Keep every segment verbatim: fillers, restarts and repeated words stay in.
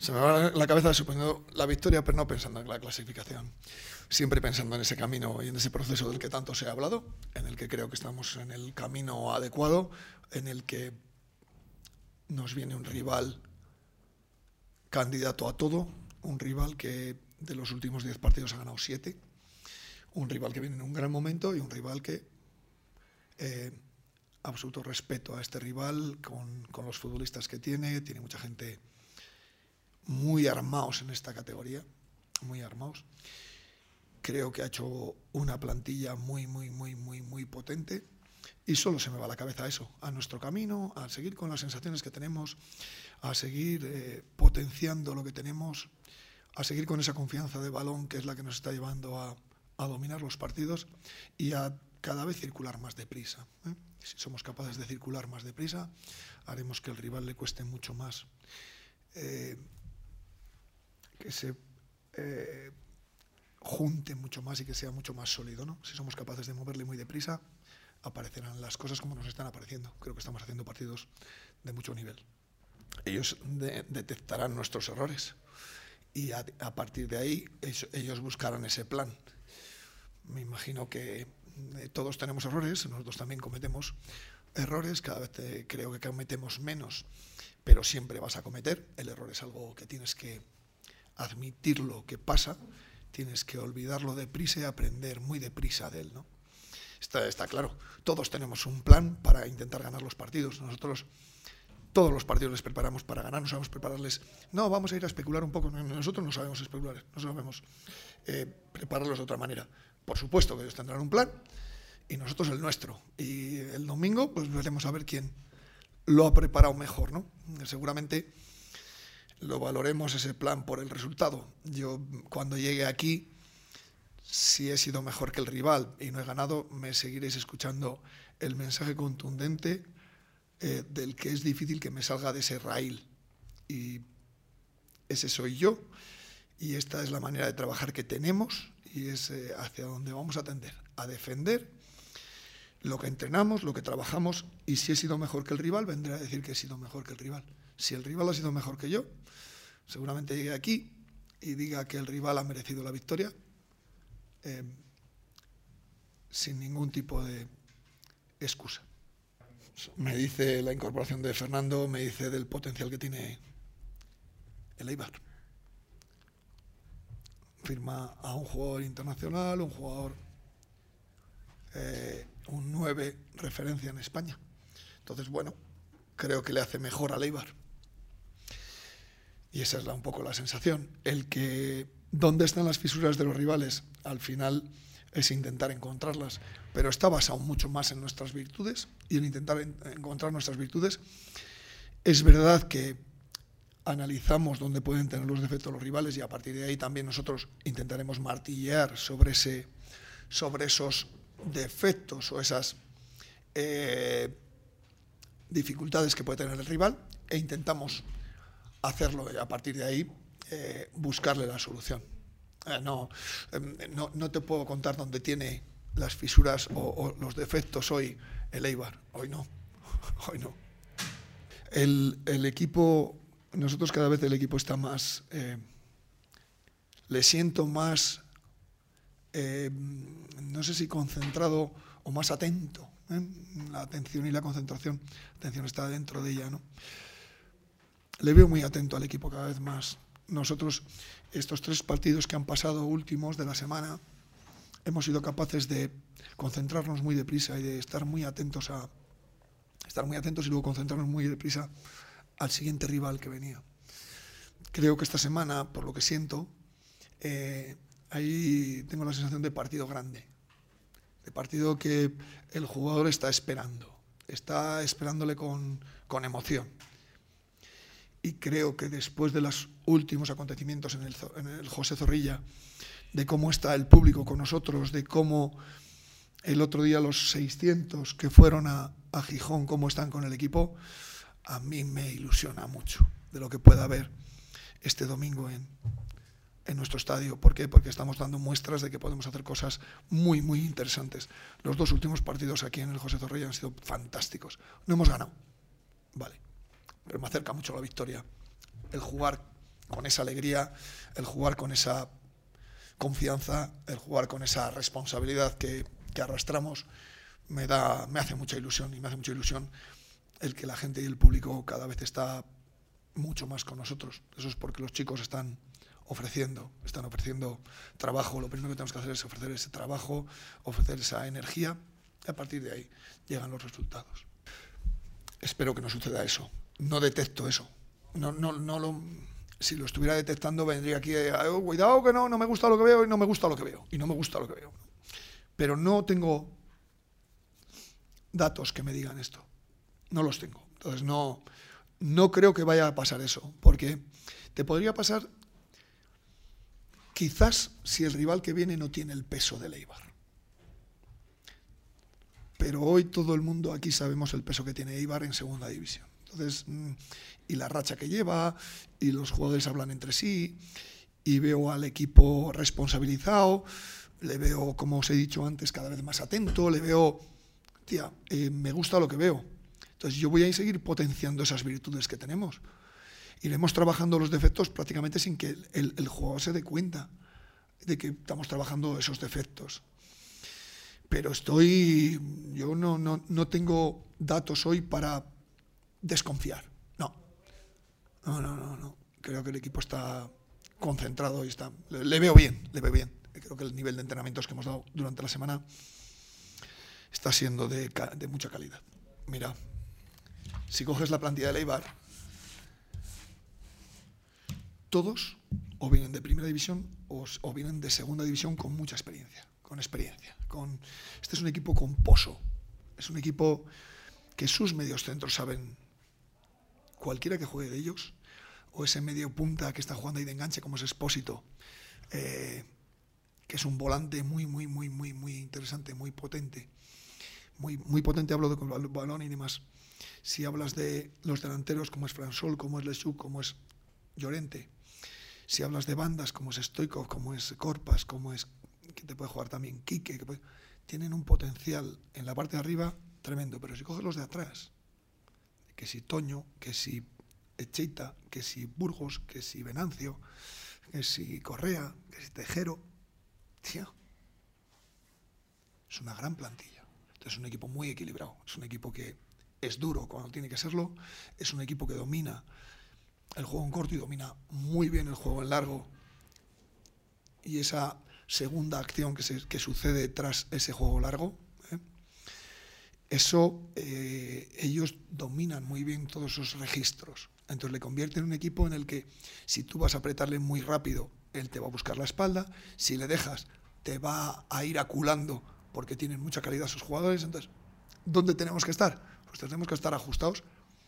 Se me va la cabeza suponiendo la victoria, pero no pensando en la clasificación. Siempre pensando en ese camino y en ese proceso del que tanto se ha hablado, en el que creo que estamos en el camino adecuado, en el que nos viene un rival candidato a todo, un rival que de los últimos diez partidos ha ganado siete, un rival que viene en un gran momento y un rival que, eh, absoluto respeto a este rival con, con los futbolistas que tiene, tiene mucha gente muy armados en esta categoría, muy armados. Creo que ha hecho una plantilla muy, muy, muy, muy, muy potente y solo se me va a la cabeza eso, a nuestro camino, a seguir con las sensaciones que tenemos, a seguir eh, potenciando lo que tenemos, a seguir con esa confianza de balón que es la que nos está llevando a, a dominar los partidos y a cada vez circular más deprisa, ¿eh? Si somos capaces de circular más deprisa, haremos que el rival le cueste mucho más eh, que se eh, junte mucho más y que sea mucho más sólido, ¿no? Si somos capaces de moverle muy deprisa, aparecerán las cosas como nos están apareciendo. Creo que estamos haciendo partidos de mucho nivel. Ellos de, detectarán nuestros errores y a, a partir de ahí ellos, ellos buscarán ese plan. Me imagino que eh, todos tenemos errores, nosotros también cometemos errores, cada vez te, creo que cometemos menos, pero siempre vas a cometer. El error es algo que tienes que admitirlo que pasa, tienes que olvidarlo deprisa y aprender muy deprisa de él, ¿no? Está, está claro, todos tenemos un plan para intentar ganar los partidos. Nosotros todos los partidos les preparamos para ganar, no sabemos prepararles. No, vamos a ir a especular un poco. Nosotros no sabemos especular, no sabemos eh, prepararlos de otra manera. Por supuesto que ellos tendrán un plan y nosotros el nuestro. Y el domingo pues veremos a ver quién lo ha preparado mejor, ¿no? Seguramente lo valoremos ese plan por el resultado. Yo cuando llegue aquí, si he sido mejor que el rival y no he ganado, me seguiréis escuchando el mensaje contundente eh, del que es difícil que me salga de ese raíl. Y ese soy yo y esta es la manera de trabajar que tenemos y es eh, hacia donde vamos a tender, a defender lo que entrenamos, lo que trabajamos, y si he sido mejor que el rival, vendré a decir que he sido mejor que el rival. Si el rival ha sido mejor que yo, seguramente llegue aquí y diga que el rival ha merecido la victoria eh, sin ningún tipo de excusa. Me dice la incorporación de Fernando, me dice del potencial que tiene el Eibar. Firma a un jugador internacional, un jugador, eh, un nueve referencia en España. Entonces, bueno, creo que le hace mejor al Eibar. Y esa es la, un poco la sensación. El que dónde están las fisuras de los rivales, al final es intentar encontrarlas, pero está basado mucho más en nuestras virtudes y en intentar en, encontrar nuestras virtudes. Es verdad que analizamos dónde pueden tener los defectos los rivales y a partir de ahí también nosotros intentaremos martillear sobre, ese, sobre esos defectos o esas eh, dificultades que puede tener el rival e intentamos hacerlo y a partir de ahí eh, buscarle la solución. Eh, no, eh, no, no te puedo contar dónde tiene las fisuras o, o los defectos hoy el Eibar. Hoy no, hoy no. El, el equipo, nosotros cada vez el equipo está más, eh, le siento más, eh, no sé si concentrado o más atento. ¿eh? La atención y la concentración, la atención está dentro de ella, ¿no? Le veo muy atento al equipo cada vez más. Nosotros, estos tres partidos que han pasado últimos de la semana, hemos sido capaces de concentrarnos muy deprisa y de estar muy atentos a estar muy atentos y luego concentrarnos muy deprisa al siguiente rival que venía. Creo que esta semana, por lo que siento, eh, ahí tengo la sensación de partido grande, de partido que el jugador está esperando, está esperándole con, con emoción. Y creo que después de los últimos acontecimientos en el, en el José Zorrilla, de cómo está el público con nosotros, de cómo el otro día los seiscientos que fueron a, a Gijón, cómo están con el equipo, a mí me ilusiona mucho de lo que pueda haber este domingo en, en nuestro estadio. ¿Por qué? Porque estamos dando muestras de que podemos hacer cosas muy, muy interesantes. Los dos últimos partidos aquí en el José Zorrilla han sido fantásticos. No hemos ganado, vale, pero me acerca mucho la victoria el jugar con esa alegría, el jugar con esa confianza, el jugar con esa responsabilidad que, que arrastramos, me da, me hace mucha ilusión, y me hace mucha ilusión el que la gente y el público cada vez está mucho más con nosotros. Eso es porque los chicos están ofreciendo, están ofreciendo trabajo. Lo primero que tenemos que hacer es ofrecer ese trabajo, ofrecer esa energía, y a partir de ahí llegan los resultados. Espero que no suceda eso. No detecto eso. No, no, no lo, si lo estuviera detectando, vendría aquí, oh, cuidado que no, no me gusta lo que veo y no me gusta lo que veo. Y no me gusta lo que veo. Pero no tengo datos que me digan esto. No los tengo. Entonces no, no creo que vaya a pasar eso. Porque te podría pasar quizás si el rival que viene no tiene el peso del Eibar. Pero hoy todo el mundo aquí sabemos el peso que tiene Eibar en segunda división. Entonces, y la racha que lleva, y los jugadores hablan entre sí, y veo al equipo responsabilizado, le veo, como os he dicho antes, cada vez más atento, le veo, tía, eh, me gusta lo que veo. Entonces yo voy a seguir potenciando esas virtudes que tenemos. Iremos trabajando los defectos prácticamente sin que el, el jugador se dé cuenta de que estamos trabajando esos defectos. Pero estoy, yo no, no, no tengo datos hoy para desconfiar. No. No, no, no, no. Creo que el equipo está concentrado y está. Le, le veo bien, le veo bien. Creo que el nivel de entrenamientos que hemos dado durante la semana está siendo de, de mucha calidad. Mira, si coges la plantilla del Eibar, todos o vienen de primera división o, o vienen de segunda división con mucha experiencia, con experiencia. Con, este es un equipo con pozo, es un equipo que sus mediocentros saben, cualquiera que juegue de ellos, o ese medio punta que está jugando ahí de enganche como es Expósito, eh, que es un volante muy, muy, muy, muy, muy interesante, muy potente, muy, muy potente, hablo de con el balón y demás. Si hablas de los delanteros como es Fransol, como es Lechuk, como es Llorente, si hablas de bandas como es Stoikov, como es Korpas, como es, que te puede jugar también Quique, que puede, tienen un potencial en la parte de arriba tremendo, pero si coges los de atrás, que si Toño, que si Echeita, que si Burgos, que si Venancio, que si Correa, que si Tejero, tío, es una gran plantilla. Entonces es un equipo muy equilibrado, es un equipo que es duro cuando tiene que serlo, es un equipo que domina el juego en corto y domina muy bien el juego en largo, y esa segunda acción que, se, que sucede tras ese juego largo, ¿eh? eso eh, ellos dominan muy bien todos esos registros. Entonces le convierte en un equipo en el que si tú vas a apretarle muy rápido, él te va a buscar la espalda, si le dejas te va a ir aculando porque tienen mucha calidad sus jugadores. Entonces, ¿dónde tenemos que estar? Pues tenemos que estar ajustados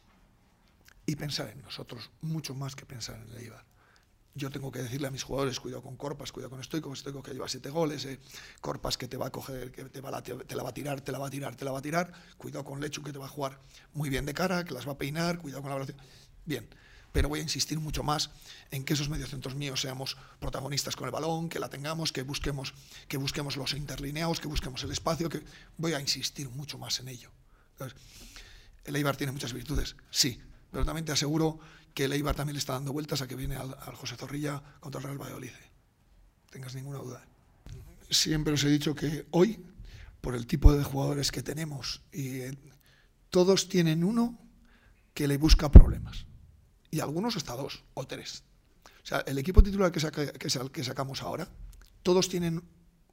y pensar en nosotros, mucho más que pensar en el Eibar. Yo tengo que decirle a mis jugadores, cuidado con Korpas, cuidado con Stoikov, Stoikov que lleva siete goles, eh, Korpas que te va a coger, que te, va a, te la va a tirar, te la va a tirar, te la va a tirar, cuidado con Lechuk que te va a jugar muy bien de cara, que las va a peinar, cuidado con la velocidad. Bien, pero voy a insistir mucho más en que esos mediocentros míos seamos protagonistas con el balón, que la tengamos, que busquemos, que busquemos los interlineados, que busquemos el espacio, que voy a insistir mucho más en ello. Entonces, el Eibar tiene muchas virtudes, sí, pero también te aseguro que el Eibar también le está dando vueltas a que viene al, al José Zorrilla contra el Real Valladolid. Tengas ninguna duda. Siempre os he dicho que hoy, por el tipo de jugadores que tenemos, y eh, todos tienen uno que le busca problemas. Y algunos hasta dos o tres. O sea, el equipo titular que, saca, que, sal, que sacamos ahora, todos tienen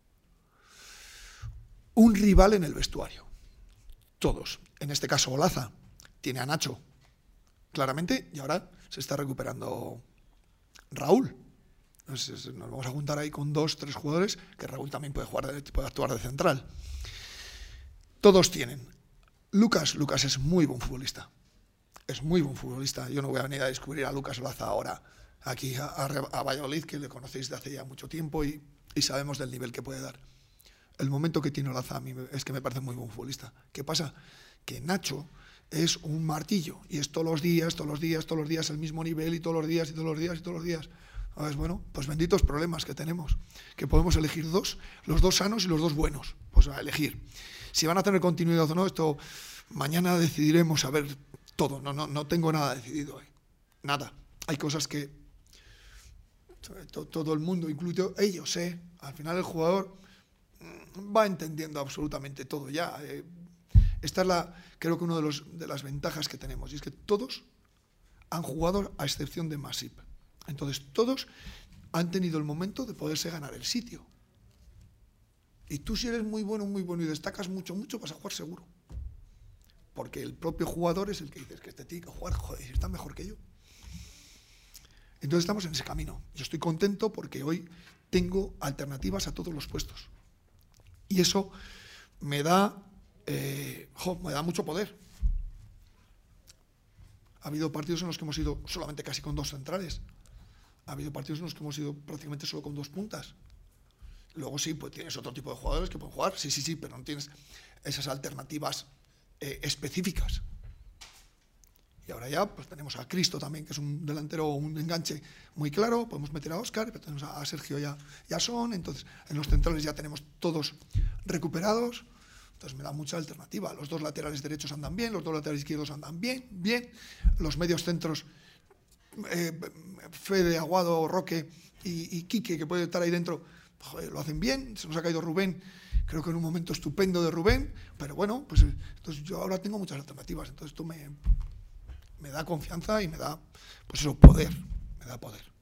un rival en el vestuario. Todos. En este caso, Olaza tiene a Nacho, claramente, y ahora se está recuperando Raúl. Entonces, nos vamos a juntar ahí con dos, tres jugadores, que Raúl también puede, jugar, puede actuar de central. Todos tienen. Lucas, Lucas es muy buen futbolista. Es muy buen futbolista. Yo no voy a venir a descubrir a Lucas Olaza ahora, aquí a, a, a Valladolid, que le conocéis de hace ya mucho tiempo y, y sabemos del nivel que puede dar. El momento que tiene Olaza a mí es que me parece muy buen futbolista. ¿Qué pasa? Que Nacho es un martillo y es todos los días, todos los días, todos los días el mismo nivel y todos los días y todos los días y todos los días. ¿Sabes? Bueno, pues benditos problemas que tenemos, que podemos elegir dos, los dos sanos y los dos buenos, pues a elegir. Si van a tener continuidad o no, esto mañana decidiremos a ver todo. No, no, no tengo nada decidido hoy, nada. Hay cosas que todo el mundo, incluido ellos, ¿eh? Al final el jugador va entendiendo absolutamente todo ya. Eh, esta es la, creo que una de, los, de las ventajas que tenemos, y es que todos han jugado a excepción de Masip. Entonces todos han tenido el momento de poderse ganar el sitio. Y tú, si eres muy bueno, muy bueno y destacas mucho, mucho, vas a jugar seguro. Porque el propio jugador es el que dices que este tiene que jugar, joder, está mejor que yo. Entonces estamos en ese camino. Yo estoy contento porque hoy tengo alternativas a todos los puestos. Y eso me da, eh, jo, me da mucho poder. Ha habido partidos en los que hemos ido solamente casi con dos centrales. Ha habido partidos en los que hemos ido prácticamente solo con dos puntas. Luego sí, pues tienes otro tipo de jugadores que pueden jugar, sí, sí, sí, pero no tienes esas alternativas eh, específicas. Y ahora ya pues tenemos a Cristo también, que es un delantero, un enganche muy claro, podemos meter a Óscar, pero tenemos a Sergio y a, y a Son, entonces en los centrales ya tenemos todos recuperados, entonces me da mucha alternativa. Los dos laterales derechos andan bien, los dos laterales izquierdos andan bien, bien, los medios centros, eh, Fede, Aguado, Roque y, y Quique, que puede estar ahí dentro, joder, lo hacen bien. Se nos ha caído Rubén, creo que en un momento estupendo de Rubén, pero bueno, pues entonces yo ahora tengo muchas alternativas, entonces esto me, me da confianza y me da, pues eso, poder, me da poder.